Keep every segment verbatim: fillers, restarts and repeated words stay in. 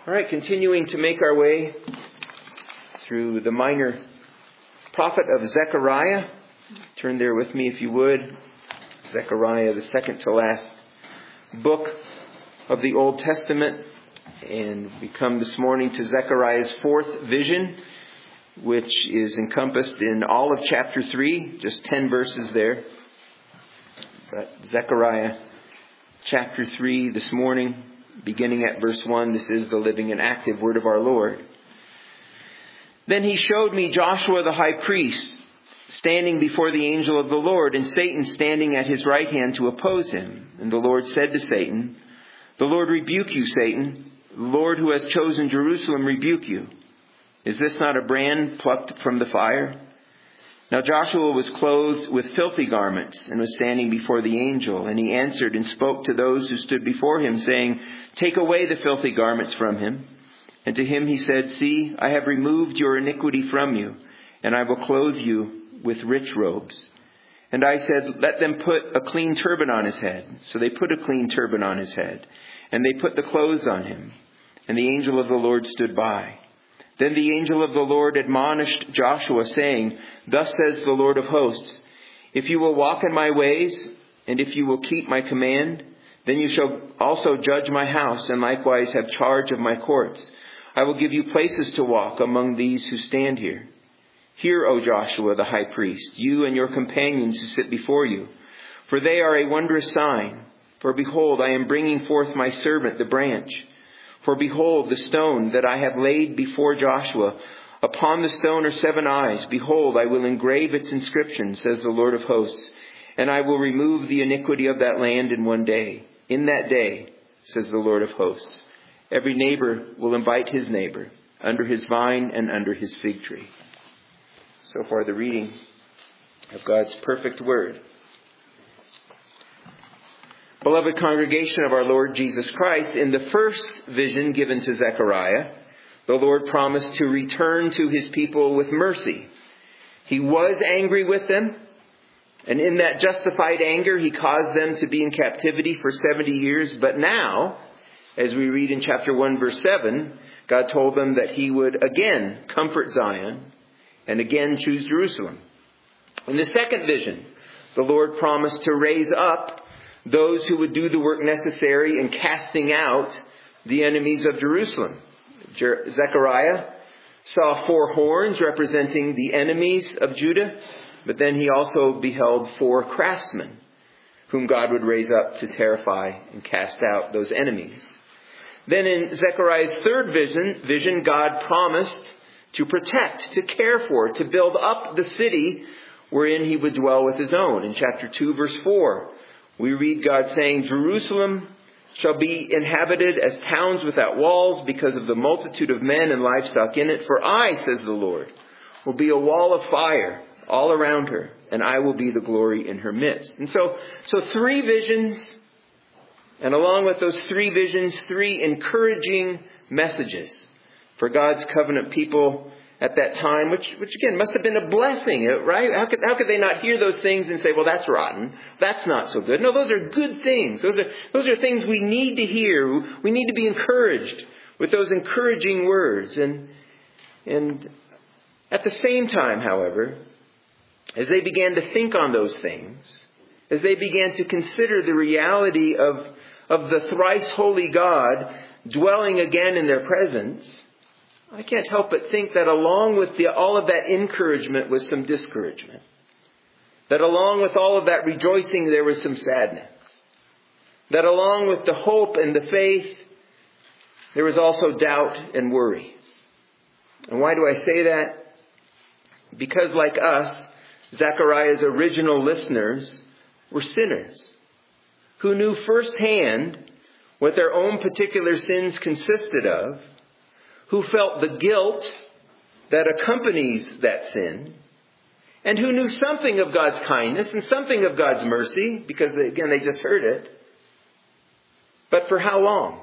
All right, continuing to make our way through the minor prophet of Zechariah. Turn there with me if you would. Zechariah, the second to last book of the Old Testament. And we come this morning to Zechariah's fourth vision, which is encompassed in all of chapter three, just ten verses there. But Zechariah chapter three this morning, beginning at verse one, this is the living and active word of our Lord. Then he showed me Joshua the high priest standing before the angel of the Lord, and Satan standing at his right hand to oppose him. And the Lord said to Satan, "The Lord rebuke you, Satan. The Lord who has chosen Jerusalem rebuke you. Is this not a brand plucked from the fire?" Now Joshua was clothed with filthy garments and was standing before the angel. And he answered and spoke to those who stood before him, saying, "Take away the filthy garments from him." And to him he said, "See, I have removed your iniquity from you, and I will clothe you with rich robes." And I said, "Let them put a clean turban on his head." So they put a clean turban on his head, and they put the clothes on him. And the angel of the Lord stood by. Then the angel of the Lord admonished Joshua, saying, "Thus says the Lord of hosts, if you will walk in my ways, and if you will keep my command, then you shall also judge my house, and likewise have charge of my courts. I will give you places to walk among these who stand here. Hear, O Joshua the high priest, you and your companions who sit before you, for they are a wondrous sign. For behold, I am bringing forth my servant, the branch. For behold, the stone that I have laid before Joshua, upon the stone are seven eyes. Behold, I will engrave its inscription, says the Lord of hosts, and I will remove the iniquity of that land in one day. In that day, says the Lord of hosts, every neighbor will invite his neighbor under his vine and under his fig tree." So far the reading of God's perfect word. Beloved congregation of our Lord Jesus Christ, in the first vision given to Zechariah, the Lord promised to return to his people with mercy. He was angry with them, and in that justified anger, he caused them to be in captivity for seventy years. But now, as we read in chapter one, verse seven, God told them that he would again comfort Zion and again choose Jerusalem. In the second vision, the Lord promised to raise up those who would do the work necessary in casting out the enemies of Jerusalem. Zechariah saw four horns representing the enemies of Judah, but then he also beheld four craftsmen whom God would raise up to terrify and cast out those enemies. Then in Zechariah's third vision, vision God promised to protect, to care for, to build up the city wherein he would dwell with his own. In chapter two, verse four, we read God saying, "Jerusalem shall be inhabited as towns without walls because of the multitude of men and livestock in it. For I, says the Lord, will be a wall of fire all around her, and I will be the glory in her midst." And so, so three visions, and along with those three visions, three encouraging messages for God's covenant people at that time, which, which again, must have been a blessing, right? How could, how could they not hear those things and say, well, that's rotten. That's not so good. No, those are good things. Those are, those are things we need to hear. We need to be encouraged with those encouraging words. And, and at the same time, however, as they began to think on those things, as they began to consider the reality of, of the thrice holy God dwelling again in their presence, I can't help but think that along with the, all of that encouragement was some discouragement. That along with all of that rejoicing, there was some sadness. That along with the hope and the faith, there was also doubt and worry. And why do I say that? Because like us, Zechariah's original listeners were sinners who knew firsthand what their own particular sins consisted of, who felt the guilt that accompanies that sin, and who knew something of God's kindness and something of God's mercy, because, again, they just heard it. But for how long?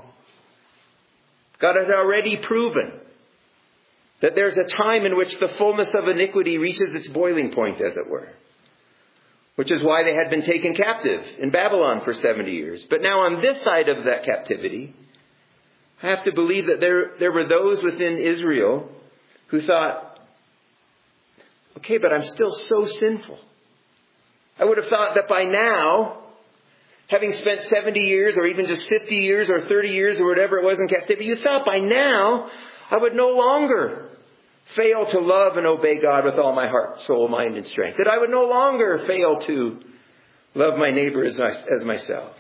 God had already proven that there's a time in which the fullness of iniquity reaches its boiling point, as it were, which is why they had been taken captive in Babylon for seventy years. But now on this side of that captivity, I have to believe that there, there were those within Israel who thought, okay, but I'm still so sinful. I would have thought that by now, having spent seventy years or even just fifty years or thirty years or whatever it was in captivity, you thought by now I would no longer fail to love and obey God with all my heart, soul, mind, and strength. That I would no longer fail to love my neighbor as, as myself.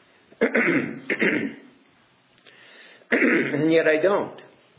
And yet I don't.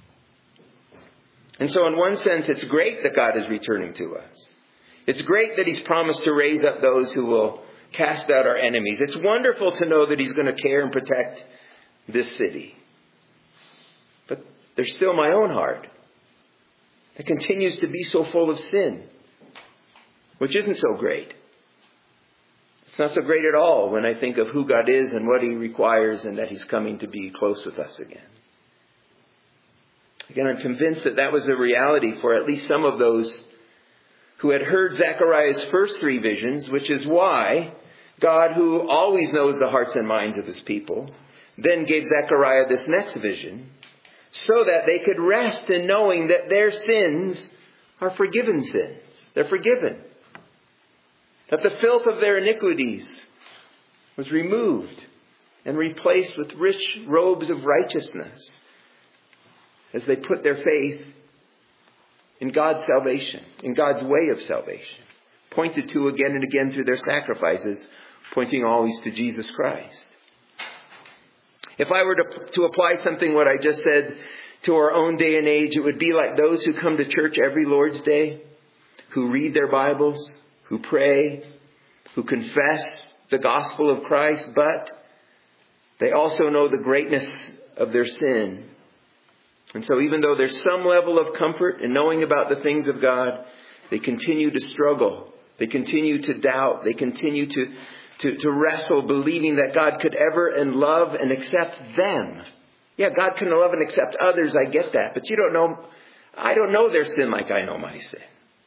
And so in one sense, it's great that God is returning to us. It's great that He's promised to raise up those who will cast out our enemies. It's wonderful to know that He's going to care and protect this city. But there's still my own heart that continues to be so full of sin, which isn't so great. It's not so great at all when I think of who God is and what He requires and that He's coming to be close with us again. Again, I'm convinced that that was a reality for at least some of those who had heard Zechariah's first three visions, which is why God, who always knows the hearts and minds of His people, then gave Zechariah this next vision so that they could rest in knowing that their sins are forgiven sins. They're forgiven. That the filth of their iniquities was removed and replaced with rich robes of righteousness as they put their faith in God's salvation, in God's way of salvation, pointed to again and again through their sacrifices, pointing always to Jesus Christ. If I were to, to apply something what I just said to our own day and age, it would be like those who come to church every Lord's Day, who read their Bibles, who pray, who confess the gospel of Christ, but they also know the greatness of their sin. And so even though there's some level of comfort in knowing about the things of God, they continue to struggle. They continue to doubt. They continue to, to, to wrestle, believing that God could ever and love and accept them. Yeah, God can love and accept others. I get that. But you don't know, I don't know their sin like I know my sin.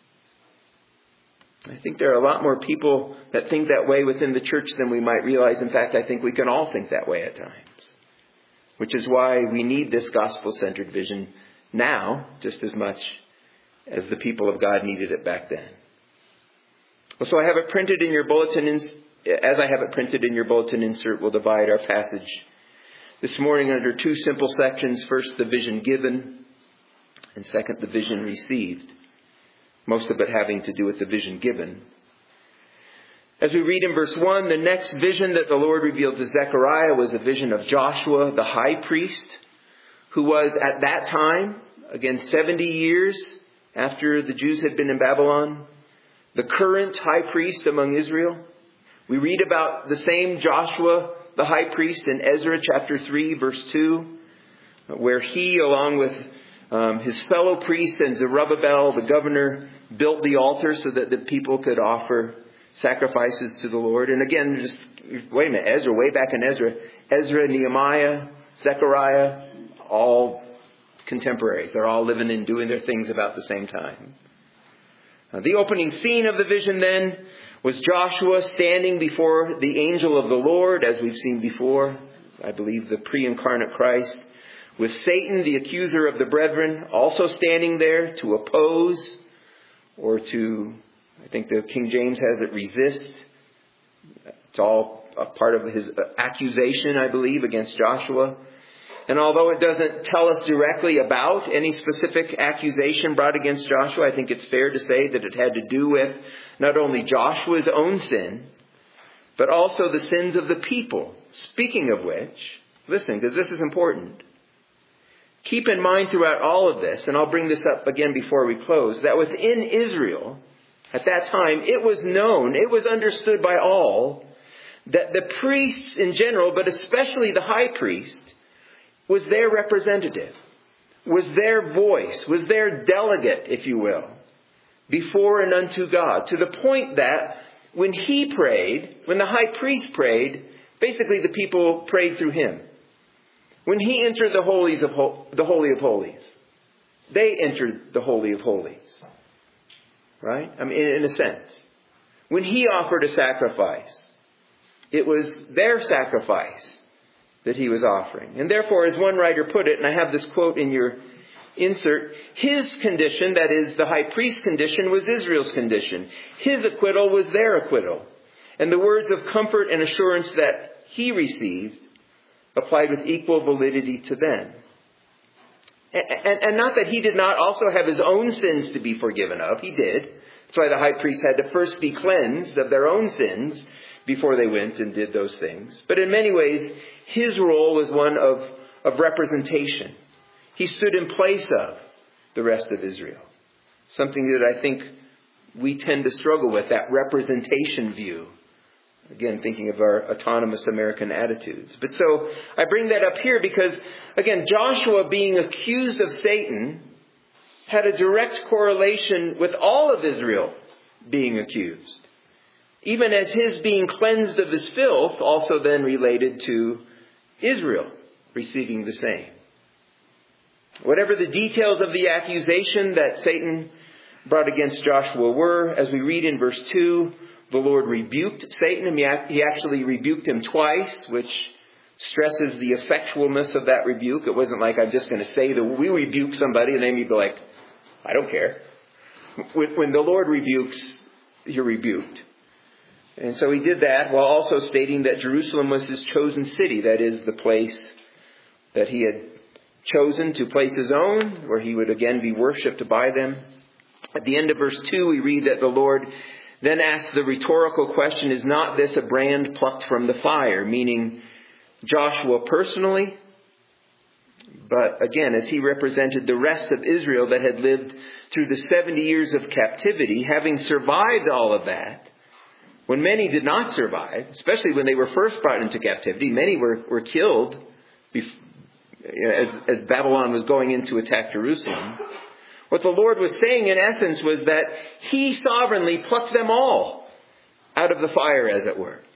I think there are a lot more people that think that way within the church than we might realize. In fact, I think we can all think that way at times. Which is why we need this gospel-centered vision now just as much as the people of God needed it back then. Well, so I have it printed in your bulletin. As I have it printed in your bulletin insert, we'll divide our passage this morning under two simple sections. First, the vision given, and second, the vision received. Most of it having to do with the vision given. As we read in verse one, the next vision that the Lord revealed to Zechariah was a vision of Joshua, the high priest, who was at that time, again seventy years after the Jews had been in Babylon, the current high priest among Israel. We read about the same Joshua, the high priest, in Ezra chapter three, verse two, where he, along with um, his fellow priest and Zerubbabel, the governor, built the altar so that the people could offer sacrifices to the Lord. And again, just wait a minute, Ezra, way back in Ezra, Ezra, Nehemiah, Zechariah, all contemporaries. They're all living and doing their things about the same time. Uh, the opening scene of the vision then was Joshua standing before the angel of the Lord, as we've seen before, I believe the pre-incarnate Christ, with Satan, the accuser of the brethren, also standing there to oppose or to, I think the King James has it, resist. It's all a part of his accusation, I believe, against Joshua. And although it doesn't tell us directly about any specific accusation brought against Joshua, I think it's fair to say that it had to do with not only Joshua's own sin, but also the sins of the people. Speaking of which, listen, because this is important. Keep in mind throughout all of this, and I'll bring this up again before we close, that within Israel, at that time, it was known, it was understood by all, that the priests in general, but especially the high priest, was their representative, was their voice, was their delegate, if you will, before and unto God. To the point that when he prayed, when the high priest prayed, basically the people prayed through him. When he entered the holies of the Holy of Holies, they entered the Holy of Holies. Right? I mean, in a sense. When he offered a sacrifice, it was their sacrifice that he was offering. And therefore, as one writer put it, and I have this quote in your insert, his condition, that is the high priest's condition, was Israel's condition. His acquittal was their acquittal. And the words of comfort and assurance that he received applied with equal validity to them. And, and not that he did not also have his own sins to be forgiven of. He did. That's why the high priest had to first be cleansed of their own sins before they went and did those things. But in many ways, his role was one of, of representation. He stood in place of the rest of Israel. Something that I think we tend to struggle with, that representation view. Again, thinking of our autonomous American attitudes. But so I bring that up here because, again, Joshua being accused of Satan had a direct correlation with all of Israel being accused. Even as his being cleansed of his filth also then related to Israel receiving the same. Whatever the details of the accusation that Satan brought against Joshua were, as we read in verse two, the Lord rebuked Satan, and he actually rebuked him twice, which stresses the effectualness of that rebuke. It wasn't like I'm just going to say that we rebuke somebody and then you'd be like, I don't care. When the Lord rebukes, you're rebuked. And so he did that while also stating that Jerusalem was his chosen city. That is the place that he had chosen to place his own, where he would again be worshipped by them. At the end of verse two, we read that the Lord then asked the rhetorical question, is not this a brand plucked from the fire? Meaning Joshua personally, but again, as he represented the rest of Israel that had lived through the seventy years of captivity, having survived all of that, when many did not survive, especially when they were first brought into captivity, many were, were killed before, as, as Babylon was going in to attack Jerusalem. What the Lord was saying in essence was that he sovereignly plucked them all out of the fire, as it were.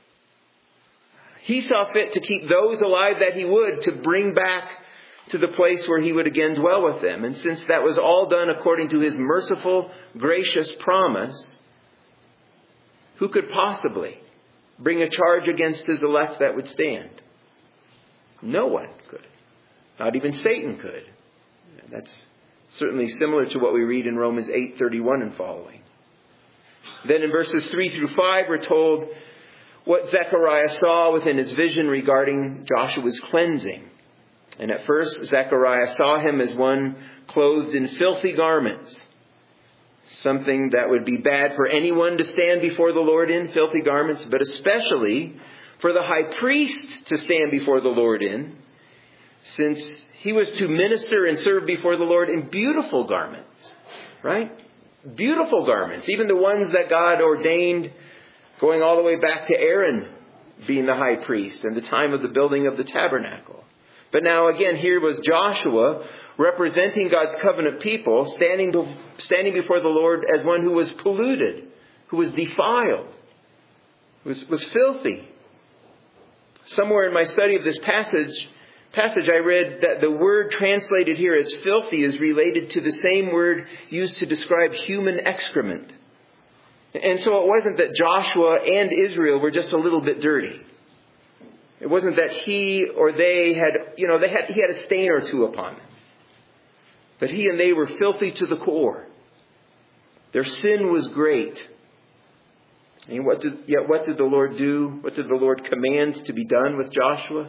He saw fit to keep those alive that he would, to bring back to the place where he would again dwell with them. And since that was all done according to his merciful, gracious promise, who could possibly bring a charge against his elect that would stand? No one could. Not even Satan could. And that's certainly similar to what we read in Romans eight thirty-one and following. Then in verses three through five, we're told what Zechariah saw within his vision regarding Joshua's cleansing. And at first, Zechariah saw him as one clothed in filthy garments. Something that would be bad for anyone to stand before the Lord in, filthy garments, but especially for the high priest to stand before the Lord in, since he was to minister and serve before the Lord in beautiful garments, right? Beautiful garments, even the ones that God ordained going all the way back to Aaron being the high priest and the time of the building of the tabernacle. But now again, here was Joshua representing God's covenant people, standing, standing before the Lord as one who was polluted, who was defiled, was, was filthy. Somewhere in my study of this passage, passage, I read that the word translated here as filthy is related to the same word used to describe human excrement. And so it wasn't that Joshua and Israel were just a little bit dirty. It wasn't that he or they had, you know, they had, he had a stain or two upon them. But he and they were filthy to the core. Their sin was great. And what did, yet what did the Lord do? What did the Lord command to be done with Joshua?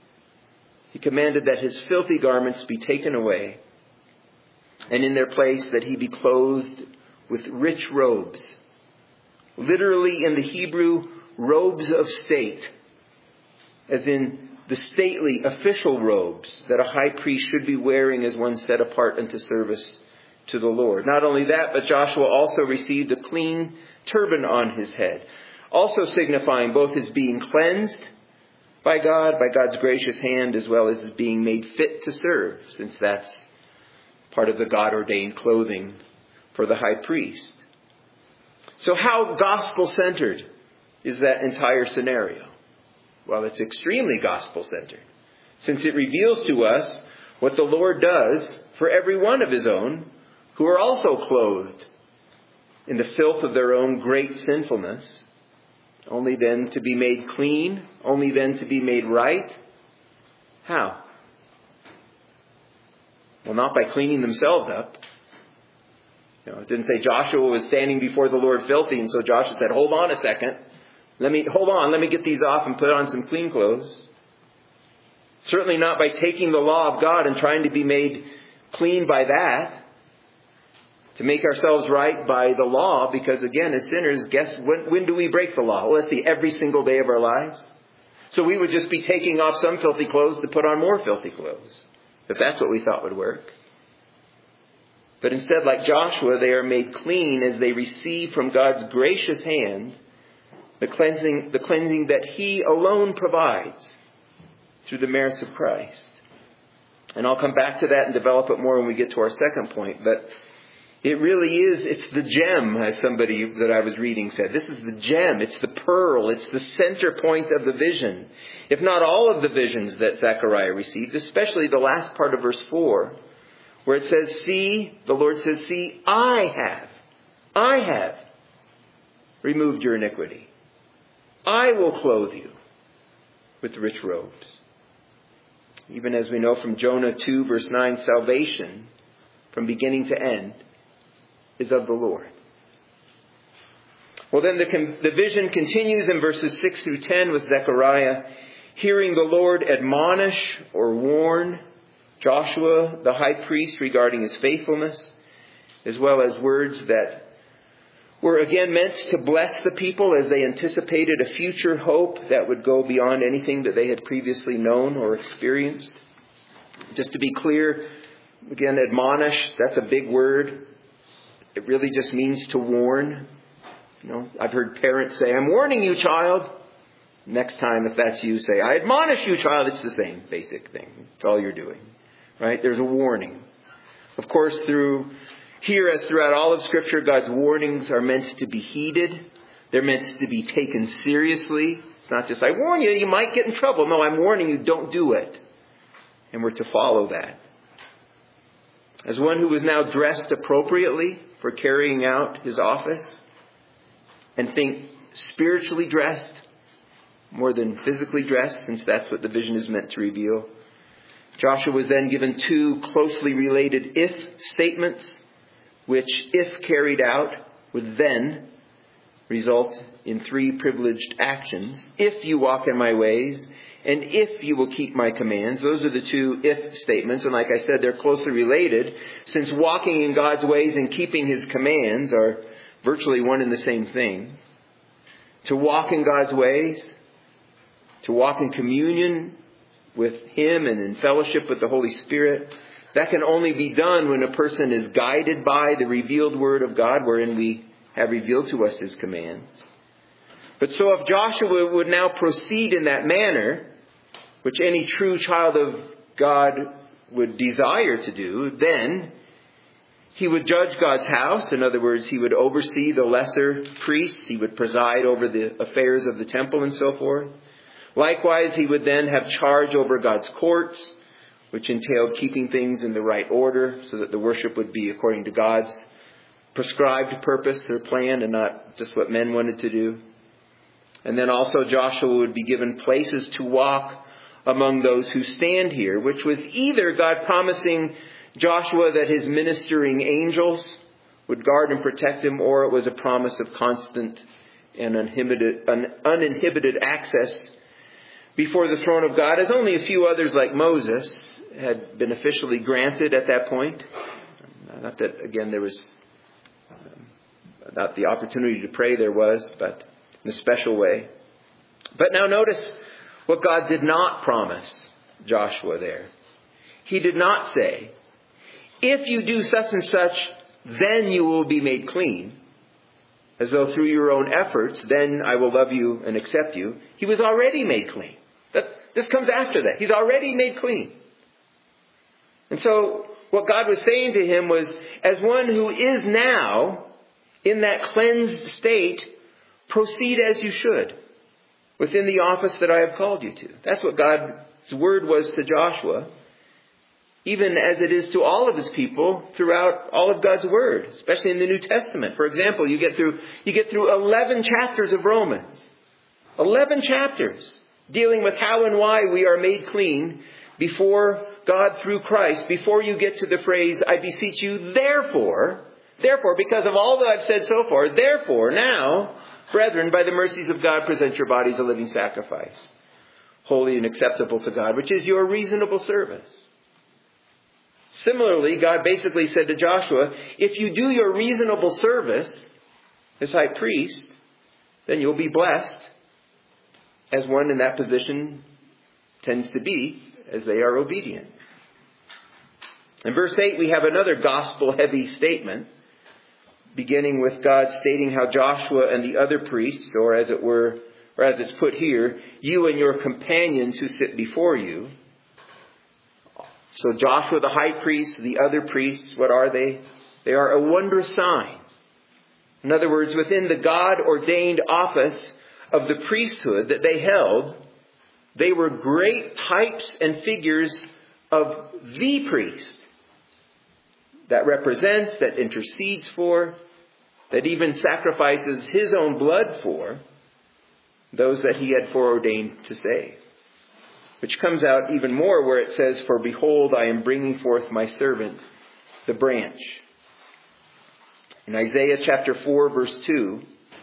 He commanded that his filthy garments be taken away, and in their place that he be clothed with rich robes. Literally in the Hebrew, robes of state, as in the stately official robes that a high priest should be wearing as one set apart unto service to the Lord. Not only that, but Joshua also received a clean turban on his head, also signifying both his being cleansed by God, by God's gracious hand, as well as his being made fit to serve, since that's part of the God-ordained clothing for the high priest. So how gospel-centered is that entire scenario? Well, it's extremely gospel-centered, since it reveals to us what the Lord does for every one of his own who are also clothed in the filth of their own great sinfulness, only then to be made clean, only then to be made right, How? Well, not by cleaning themselves up. You know, it didn't say Joshua was standing before the Lord filthy, and so Joshua said, hold on a second. Let me, hold on, let me get these off and put on some clean clothes. Certainly not by taking the law of God and trying to be made clean by that. To make ourselves right by the law, because again, as sinners, guess when, when do we break the law? Well, let's see, every single day of our lives. So we would just be taking off some filthy clothes to put on more filthy clothes, if that's what we thought would work. But instead, like Joshua, they are made clean as they receive from God's gracious hand the cleansing, the cleansing that He alone provides through the merits of Christ. And I'll come back to that and develop it more when we get to our second point. But it really is, it's the gem, as somebody that I was reading said. This is the gem. It's the pearl. It's the center point of the vision. If not all of the visions that Zechariah received, especially the last part of verse four, where it says, see, the Lord says, see, I have, I have removed your iniquity. I will clothe you with rich robes. Even as we know from Jonah two, verse nine, salvation from beginning to end is of the Lord. Well, then the, the vision continues in verses six through ten with Zechariah hearing the Lord admonish or warn Joshua, the high priest, regarding his faithfulness, as well as words that were again meant to bless the people as they anticipated a future hope that would go beyond anything that they had previously known or experienced. Just to be clear, again, admonish, that's a big word. It really just means to warn. You know, I've heard parents say, I'm warning you, child. Next time, if that's you, say, I admonish you, child. It's the same basic thing. It's all you're doing. Right? There's a warning. Of course, through here, as throughout all of Scripture, God's warnings are meant to be heeded. They're meant to be taken seriously. It's not just, I warn you, you might get in trouble. No, I'm warning you, don't do it. And we're to follow that. As one who is now dressed appropriately for carrying out his office, and think spiritually dressed more than physically dressed, since that's what the vision is meant to reveal, Joshua was then given two closely related if statements, which, if carried out, would then result in three privileged actions. If you walk in my ways, and if you will keep my commands. Those are the two if statements. And like I said, they're closely related, since walking in God's ways and keeping His commands are virtually one and the same thing. To walk in God's ways, to walk in communion with Him and in fellowship with the Holy Spirit, that can only be done when a person is guided by the revealed Word of God, wherein we have revealed to us His commands. But so if Joshua would now proceed in that manner, which any true child of God would desire to do, then he would judge God's house. In other words, he would oversee the lesser priests. He would preside over the affairs of the temple and so forth. Likewise, he would then have charge over God's courts, which entailed keeping things in the right order so that the worship would be according to God's prescribed purpose or plan and not just what men wanted to do. And then also Joshua would be given places to walk among those who stand here, which was either God promising Joshua that his ministering angels would guard and protect him, or it was a promise of constant and uninhibited, un, uninhibited access before the throne of God, as only a few others like Moses had been officially granted at that point. Not that, again, there was um, not the opportunity to pray there was, but in a special way. But now notice what God did not promise Joshua there. He did not say, if you do such and such, then you will be made clean. As though through your own efforts, then I will love you and accept you. He was already made clean. That, this comes after that. He's already made clean. And so what God was saying to him was, as one who is now in that cleansed state, proceed as you should within the office that I have called you to. That's what God's word was to Joshua, even as it is to all of His people throughout all of God's word, especially in the New Testament. For example, you get through you get through eleven chapters of Romans. eleven chapters dealing with how and why we are made clean before God through Christ, before you get to the phrase, I beseech you, therefore, therefore, because of all that I've said so far, therefore, now, brethren, by the mercies of God, present your bodies a living sacrifice, holy and acceptable to God, which is your reasonable service. Similarly, God basically said to Joshua, if you do your reasonable service as high priest, then you'll be blessed, as one in that position tends to be, as they are obedient. In verse eight, we have another gospel-heavy statement, beginning with God stating how Joshua and the other priests, or as it were, or as it's put here, you and your companions who sit before you. So Joshua the high priest, the other priests, what are they? They are a wondrous sign. In other words, within the God-ordained office of the priesthood that they held, they were great types and figures of the priest that represents, that intercedes for, that even sacrifices his own blood for those that he had foreordained to save. Which comes out even more where it says, for behold, I am bringing forth my servant, the branch. In Isaiah chapter four, verse two,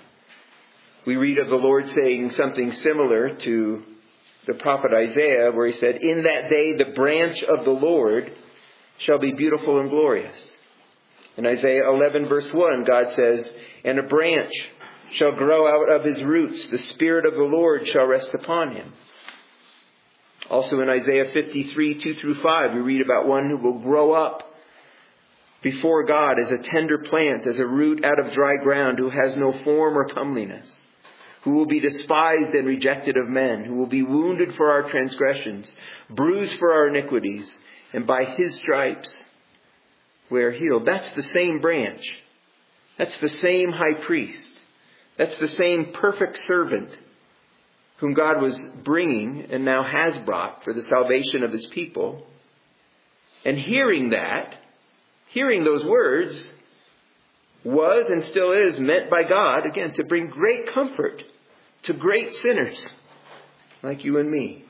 we read of the Lord saying something similar to the prophet Isaiah, where he said, in that day the branch of the Lord shall be beautiful and glorious. In Isaiah eleven, verse one, God says, and a branch shall grow out of his roots. The Spirit of the Lord shall rest upon him. Also in Isaiah fifty-three, two through five, we read about one who will grow up before God as a tender plant, as a root out of dry ground, who has no form or comeliness, who will be despised and rejected of men, who will be wounded for our transgressions, bruised for our iniquities, and by his stripes we are healed. That's the same branch. That's the same high priest. That's the same perfect servant whom God was bringing and now has brought for the salvation of his people. And hearing that, hearing those words, was and still is meant by God, again, to bring great comfort to great sinners like you and me.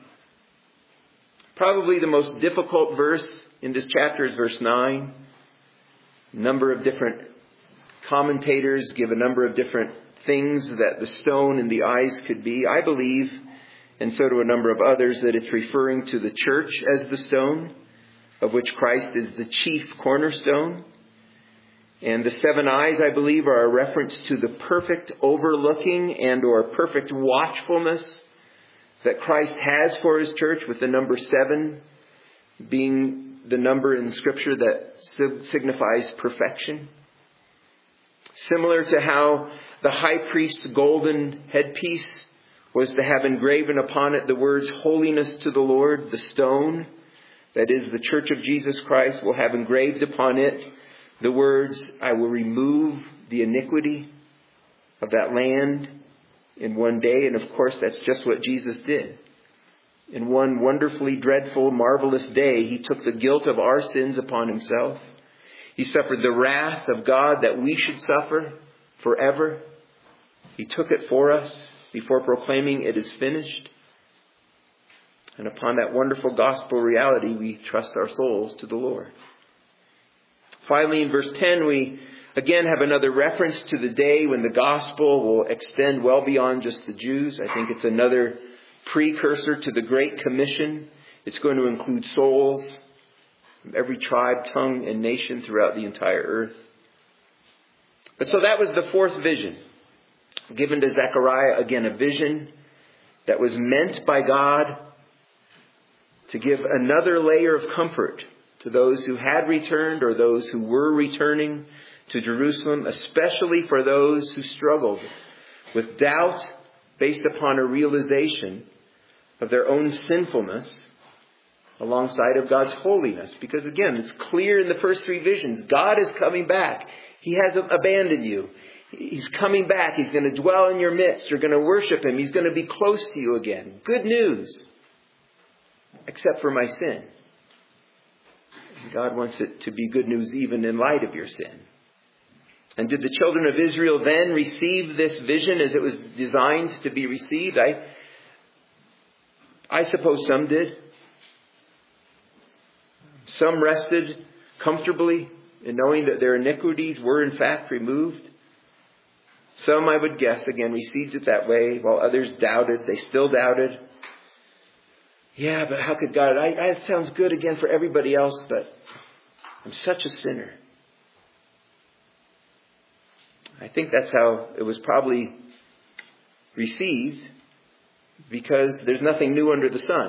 Probably the most difficult verse in this chapter is verse nine. A number of different commentators give a number of different things that the stone in the eyes could be. I believe, and so do a number of others, that it's referring to the church as the stone, of which Christ is the chief cornerstone. And the seven eyes, I believe, are a reference to the perfect overlooking and or perfect watchfulness that Christ has for his church, with the number seven being the number in Scripture that signifies perfection. Similar to how the high priest's golden headpiece was to have engraven upon it the words, holiness to the Lord, the stone, that is the church of Jesus Christ, will have engraved upon it the words, I will remove the iniquity of that land in one day. And of course, that's just what Jesus did. In one wonderfully dreadful, marvelous day, he took the guilt of our sins upon himself. He suffered the wrath of God that we should suffer forever. He took it for us before proclaiming it is finished. And upon that wonderful gospel reality, we trust our souls to the Lord. Finally, in verse ten, we again have another reference to the day when the gospel will extend well beyond just the Jews. I think it's another precursor to the Great Commission. It's going to include souls from every tribe, tongue, and nation throughout the entire earth. But so that was the fourth vision given to Zechariah. Again, a vision that was meant by God to give another layer of comfort to those who had returned or those who were returning to Jerusalem, especially for those who struggled with doubt based upon a realization of their own sinfulness alongside of God's holiness. Because again, it's clear in the first three visions, God is coming back. He hasn't abandoned you. He's coming back. He's going to dwell in your midst. You're going to worship him. He's going to be close to you again. Good news. Except for my sin. God wants it to be good news even in light of your sin. And did the children of Israel then receive this vision as it was designed to be received? I, I suppose some did. Some rested comfortably in knowing that their iniquities were in fact removed. Some, I would guess, again, received it that way, while others doubted. They still doubted. Yeah, but how could God? I, I, it sounds good again for everybody else, but I'm such a sinner. I think that's how it was probably received, because there's nothing new under the sun.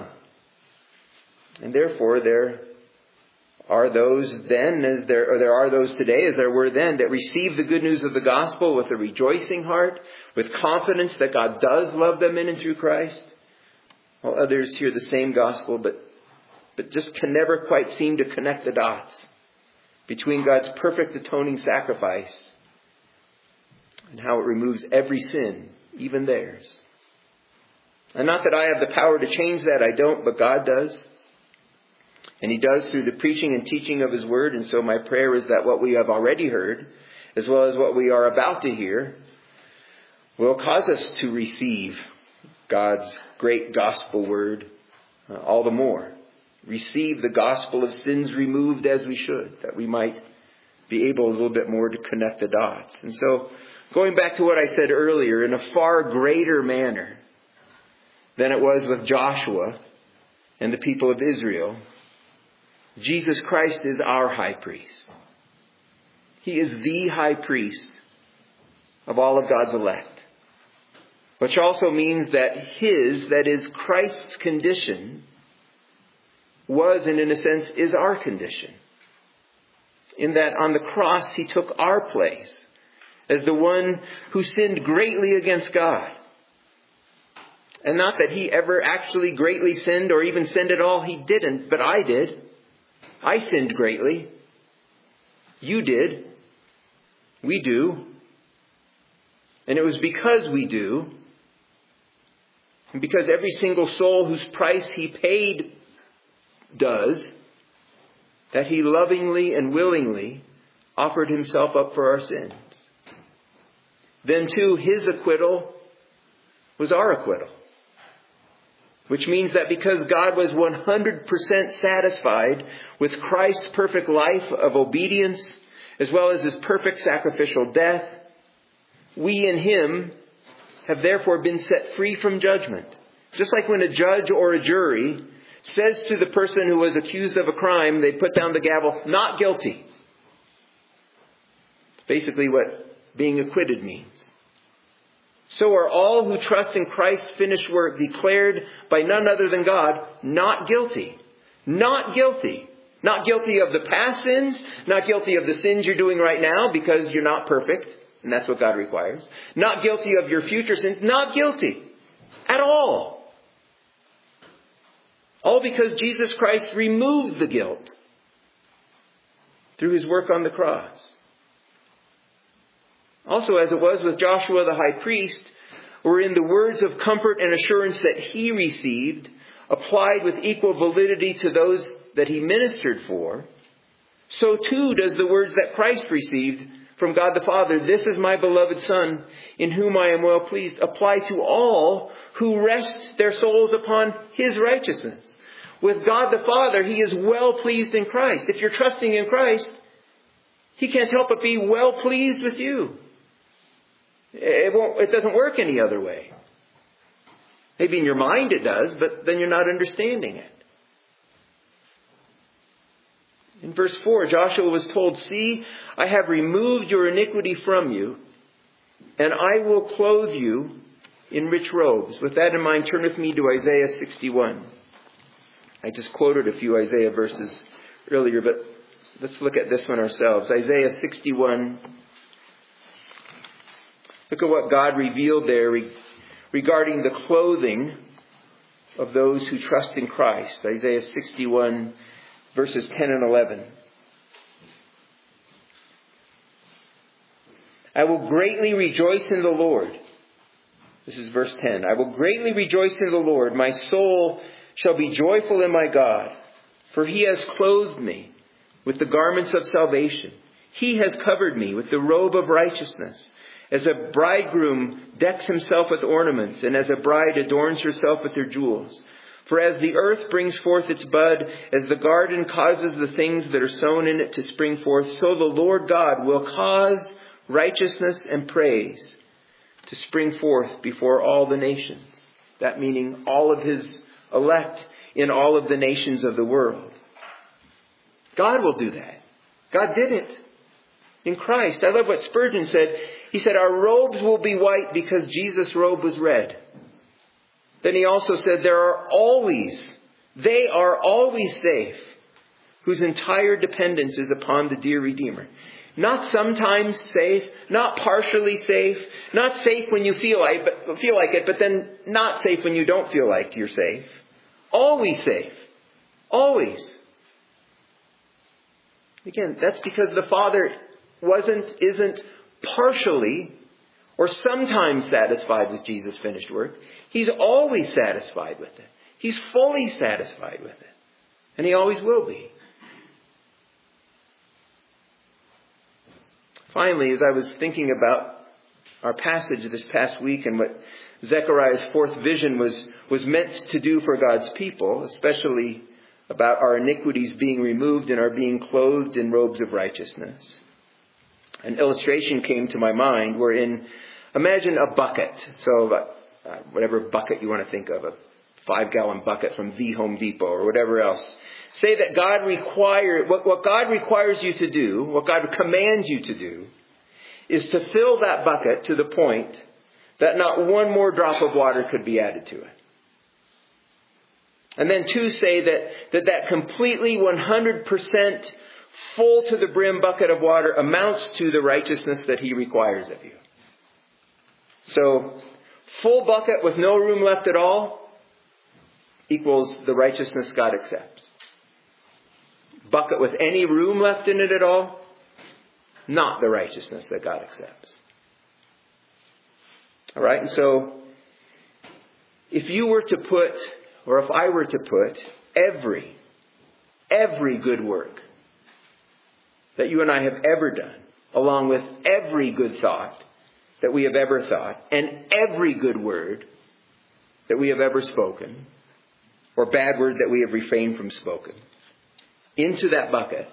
And therefore, there are those then, as there, or there are those today, as there were then, that receive the good news of the gospel with a rejoicing heart, with confidence that God does love them in and through Christ, while others hear the same gospel, but, but just can never quite seem to connect the dots between God's perfect atoning sacrifice and how it removes every sin, even theirs. And not that I have the power to change that, I don't, but God does. And He does through the preaching and teaching of His Word. And so my prayer is that what we have already heard, as well as what we are about to hear, will cause us to receive God's great gospel word uh, all the more. Receive the gospel of sins removed as we should, that we might be able a little bit more to connect the dots. And so, going back to what I said earlier, in a far greater manner than it was with Joshua and the people of Israel, Jesus Christ is our high priest. He is the high priest of all of God's elect. Which also means that His, that is Christ's condition, was and in a sense is our condition. In that on the cross He took our place as the one who sinned greatly against God. And not that He ever actually greatly sinned or even sinned at all. He didn't, but I did. I sinned greatly. You did. We do. And it was because we do, and because every single soul whose price He paid does, that He lovingly and willingly offered Himself up for our sins. Then too, His acquittal was our acquittal. Which means that because God was one hundred percent satisfied with Christ's perfect life of obedience, as well as His perfect sacrificial death, we in Him have therefore been set free from judgment. Just like when a judge or a jury says to the person who was accused of a crime, they put down the gavel, not guilty. It's basically what being acquitted means. So are all who trust in Christ's finished work declared by none other than God not guilty. Not guilty. Not guilty of the past sins. Not guilty of the sins you're doing right now because you're not perfect. And that's what God requires. Not guilty of your future sins. Not guilty. At all. All because Jesus Christ removed the guilt through His work on the cross. Also, as it was with Joshua the high priest, were in the words of comfort and assurance that he received, applied with equal validity to those that he ministered for, so too does the words that Christ received from God the Father, "This is my beloved Son, in whom I am well pleased," apply to all who rest their souls upon His righteousness. With God the Father, He is well pleased in Christ. If you're trusting in Christ, He can't help but be well pleased with you. It won't, it doesn't work any other way. Maybe in your mind it does, but then you're not understanding it. In verse four, Joshua was told, "See, I have removed your iniquity from you, and I will clothe you in rich robes." With that in mind, turn with me to Isaiah sixty-one. I just quoted a few Isaiah verses earlier, but let's look at this one ourselves. Isaiah sixty-one. Look at what God revealed there regarding the clothing of those who trust in Christ. Isaiah sixty-one, verses ten and eleven. "I will greatly rejoice in the Lord." This is verse ten. "I will greatly rejoice in the Lord. My soul shall be joyful in my God, for He has clothed me with the garments of salvation. He has covered me with the robe of righteousness. As a bridegroom decks himself with ornaments, and as a bride adorns herself with her jewels. For as the earth brings forth its bud, as the garden causes the things that are sown in it to spring forth, so the Lord God will cause righteousness and praise to spring forth before all the nations. That meaning all of his elect in all of the nations of the world. God will do that. God did it in Christ. I love what Spurgeon said. He said, our robes will be white because Jesus' robe was red. Then he also said, there are always, they are always safe, whose entire dependence is upon the dear Redeemer. Not sometimes safe, not partially safe, not safe when you feel like, but, feel like it, but then not safe when you don't feel like you're safe. Always safe. Always. Again, that's because the Father wasn't, isn't partially or sometimes satisfied with Jesus' finished work. He's always satisfied with it. He's fully satisfied with it. And he always will be. Finally, as I was thinking about our passage this past week and what Zechariah's fourth vision was, was meant to do for God's people, especially about our iniquities being removed and our being clothed in robes of righteousness, an illustration came to my mind wherein, imagine a bucket. So uh, whatever bucket you want to think of, a five-gallon bucket from the Home Depot or whatever else. Say that God require what, what God requires you to do, what God commands you to do, is to fill that bucket to the point that not one more drop of water could be added to it. And then two, say that that, that completely one hundred percent full to the brim bucket of water amounts to the righteousness that he requires of you. So, full bucket with no room left at all equals the righteousness God accepts. Bucket with any room left in it at all, not the righteousness that God accepts. All right, and so if you were to put, or if I were to put every, every good work that you and I have ever done, along with every good thought that we have ever thought, and every good word that we have ever spoken, or bad word that we have refrained from spoken, into that bucket,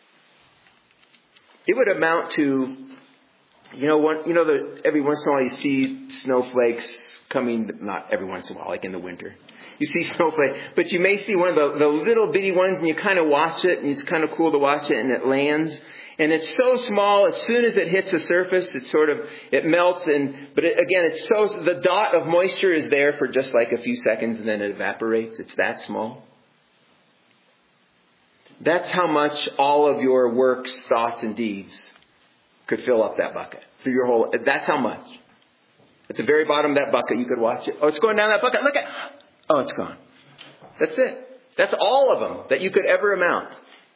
it would amount to, you know, one, you know, the, every once in a while you see snowflakes coming, not every once in a while, like in the winter. You see snowflakes, but you may see one of the, the little bitty ones and you kind of watch it and it's kind of cool to watch it and it lands. And it's so small, as soon as it hits the surface, it sort of, it melts and, but it, again, it's so, the dot of moisture is there for just like a few seconds and then it evaporates. It's that small. That's how much all of your works, thoughts, and deeds could fill up that bucket. Through your whole, that's how much. At the very bottom of that bucket, you could watch it. Oh, it's going down that bucket. Look at, oh, it's gone. That's it. That's all of them that you could ever amount.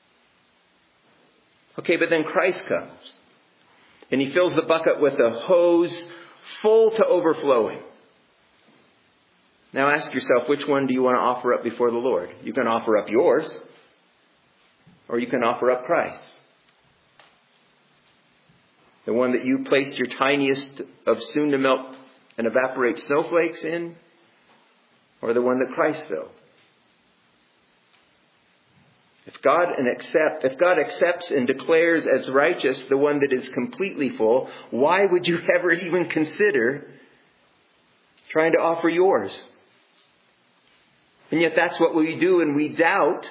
Okay, but then Christ comes. And he fills the bucket with a hose full to overflowing. Now ask yourself, which one do you want to offer up before the Lord? You can offer up yours. Or you can offer up Christ. The one that you place your tiniest of soon to melt and evaporate snowflakes in. Or the one that Christ filled. If God and accept, if God accepts and declares as righteous the one that is completely full, why would you ever even consider trying to offer yours? And yet that's what we do, and we doubt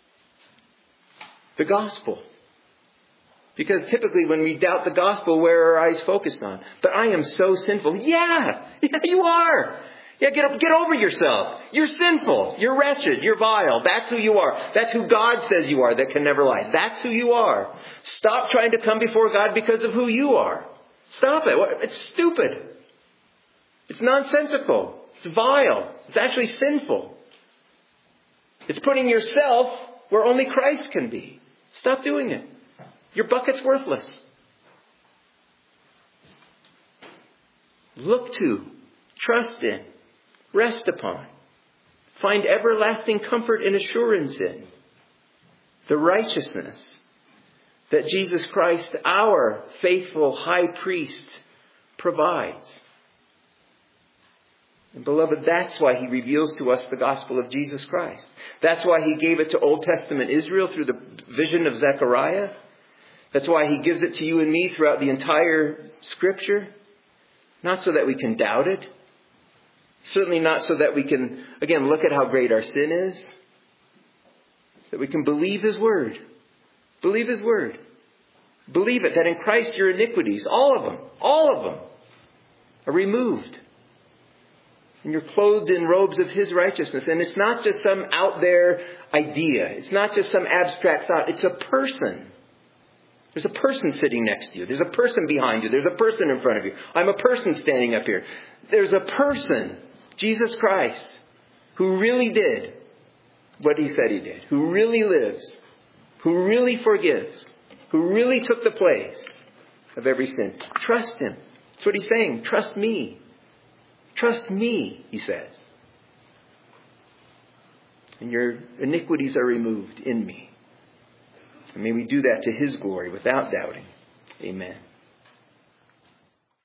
the gospel. Because typically when we doubt the gospel, where are our eyes focused on? But I am so sinful. Yeah, yeah, you are. Yeah, get up, get over yourself. You're sinful. You're wretched. You're vile. That's who you are. That's who God says you are that can never lie. That's who you are. Stop trying to come before God because of who you are. Stop it. It's stupid. It's nonsensical. It's vile. It's actually sinful. It's putting yourself where only Christ can be. Stop doing it. Your bucket's worthless. Look to, trust in, rest upon, find everlasting comfort and assurance in the righteousness that Jesus Christ, our faithful high priest, provides. And beloved, that's why he reveals to us the gospel of Jesus Christ. That's why he gave it to Old Testament Israel through the vision of Zechariah. That's why he gives it to you and me throughout the entire Scripture. Not so that we can doubt it. Certainly not so that we can, again, look at how great our sin is. That we can believe his word. Believe his word. Believe it, that in Christ your iniquities, all of them, all of them, are removed. And you're clothed in robes of his righteousness. And it's not just some out there idea. It's not just some abstract thought. It's a person. There's a person sitting next to you. There's a person behind you. There's a person in front of you. I'm a person standing up here. There's a person, Jesus Christ, who really did what he said he did. Who really lives. Who really forgives. Who really took the place of every sin. Trust him. That's what he's saying. Trust me. Trust me, he says. And your iniquities are removed in me. And may we do that to his glory without doubting. Amen.